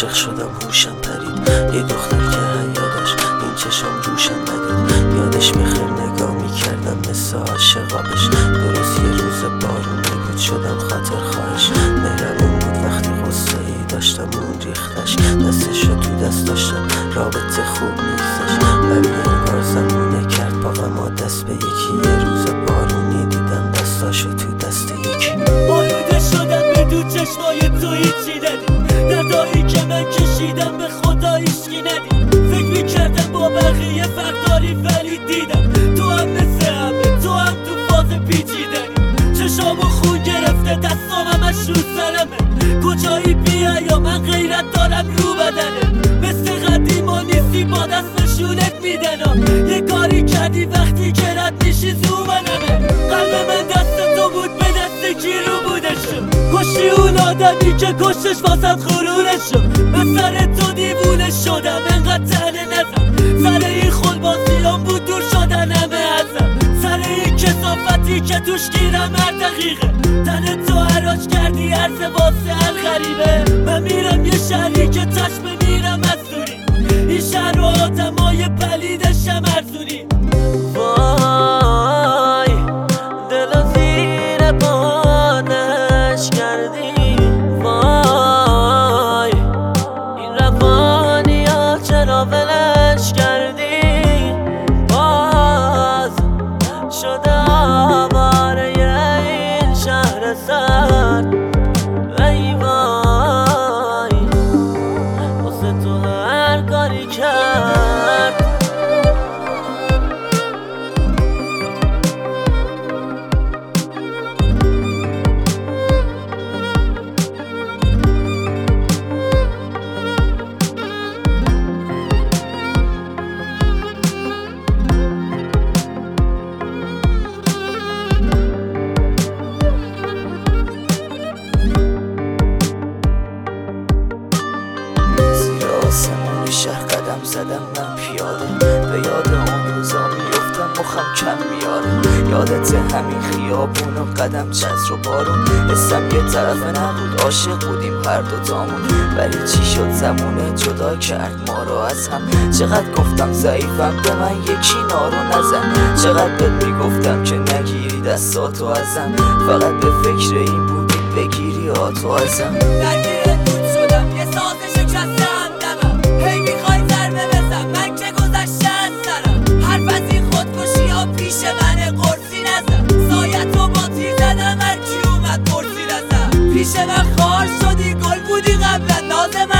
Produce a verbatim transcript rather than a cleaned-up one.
عاشق شدم هوشم پرید، یه دختر که حیا داشت این چشام جوشم ندید. یادش میخیر نگاه میکردم مثل عاشقابش، درست یه روز بارونی بود شدم خاطر خواهش. مهربون بود وقتی غصه ای داشتم اون ریختش، دستشو تو دست داشتم رابطه خوب میگذشت. ولی انگار زمونه کرد با غما دست به یکی، یه روز بارونی دیدم دستاشو تو دست یکی. آلوده شدم به دو چشمای تو هیچی ندید، دردایی که من کشیدم به خدا هیچکی ندید. فکر میکردم با بقیه فرق داری ولی دیدم تو هم مثل همه، تو هم تو فاز پیچیدنی. چشامو خون گرفته دستام همش رو سرمه، کجایی بیا یا من غیرت دارم رو بدنه. مثل قدیما نیستی با دست نشونت میدنم، یه کاری کردی وقتی که رد میشی زومنمه. قلب من دست تو بود به دست کی رو بودشم، کشتی اون آدمی که کشتش واسد خورونشم. من سر تو دیوونه شدم انقدر تنه نزم، سر این خلباسیان بود دور شدن همه ازم، سر این کسافتی که توش گیرم هر دقیقه. تن تو حراج کردی عرض واسه الغریبه، من میرم یه شهری که چشم میرم از دوری، این شهر و آدمای پلیدشم ارزونی. وای دل زیر بادش کردی، وای این روانی ها چرا ولش کردی. باز شده آواره این شهر سرد، ای وای واسه تو هر کاری کرد. شهر قدم زدم من پیاده، به یاد اون روزا میفتم مخم کم میاره. یادت همین خیابون و قدم چتر و بارون، حسم یه طرفه نبود عاشق بودیم هر دوتامون. ولی چی شد زمونه جدا کرد ما رو از هم. چقدر گفتم ضعیفم به من یکی نارو نزن، چقدر بهت میگفتم که نگیری دستاتو ازم، فقط به فکر این بودی بگیری آتو ازم. درگیرت بود شدم یه ساز شکسته همدمم، هی میخوای ضربه بزن من که گذشته از سرم. حرف از این خودکشی ها پیش من قرصی نزن، سایتو با تیر زدم هرکی اومد پرسی نزن. پیش من خار شدی گل بودی قبلا نازم